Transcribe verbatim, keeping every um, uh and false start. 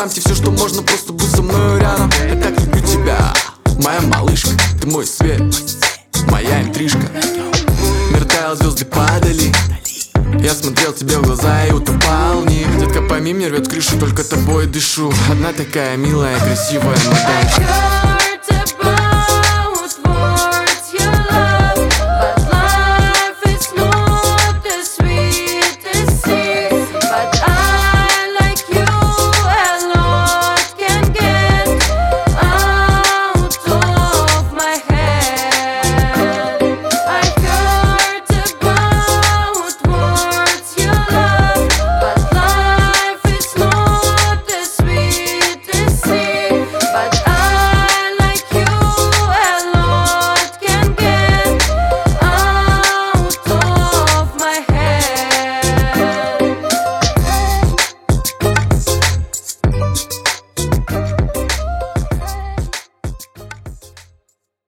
отдам тебе все, что можно, просто будь со мной рядом. Я так люблю тебя, моя малышка. Ты мой свет, моя интрижка. Мир таял, звезды падали. Я смотрел тебе в глаза и утопал в них. Детка, пойми, мне рвет крышу, только тобой дышу. Одна такая милая, красивая модель.